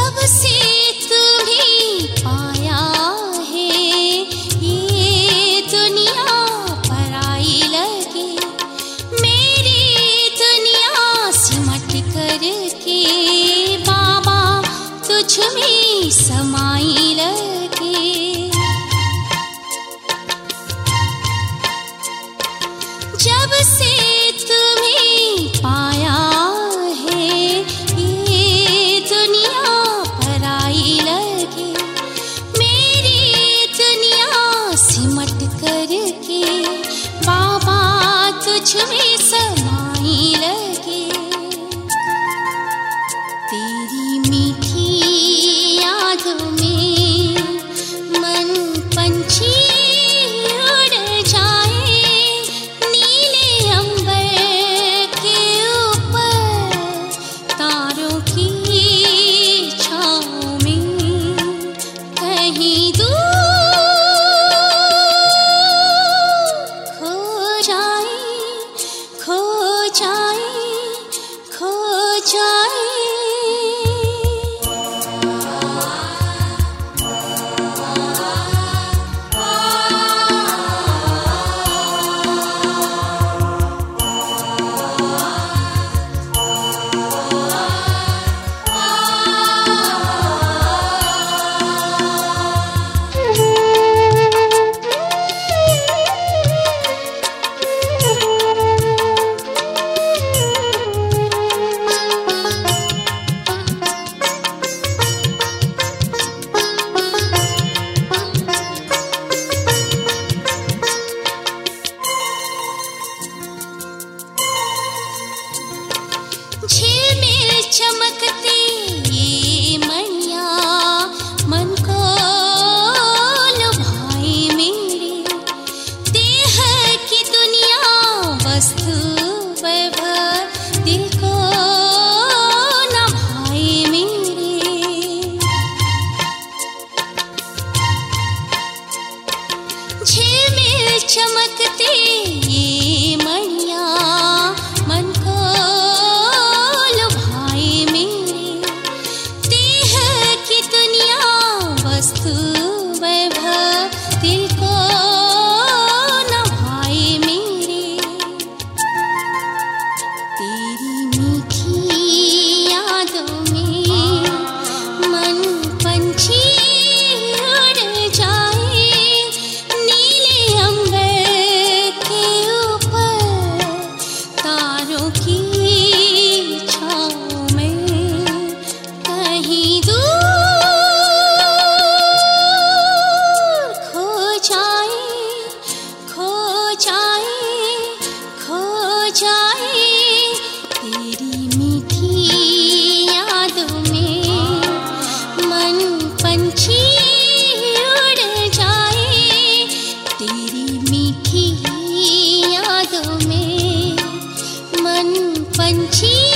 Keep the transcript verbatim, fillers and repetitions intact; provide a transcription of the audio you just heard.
जब से तुम्हें पाया है ये दुनिया पराई लगे, मेरी दुनिया सिमट कर के बाबा तुझ में समाई लगे। जब से तुम्हें पाया है ये दुनिया पराई लगे, मेरी दुनिया सिमट कर के बाबा तुझ में समाई लगे। तेरी मीठी यादों में मन पंछी उड़ जाए, नीले अंबर के ऊपर तारों की छाँव में कहीं दूर खो जाए, खो जाए, खो जाए। झिलमिल चमकती ये मणियाँ मन को लुभाए मेरे, देह की दुनिया वस्तु वैभव दिल को न भाए मेरे। झिलमिल चमकती ये मणियाँ मन को वस्तु वैभव दिल को न भाए मेरे। तेरी मीठी यादों में मन पंछी उड़ जाए, नीले अंबर के ऊपर तारों की छाँव में कहीं दूर तेरी मीठी यादों में मन पंछी उड़ जाए, तेरी मीठी यादों में मन पंछी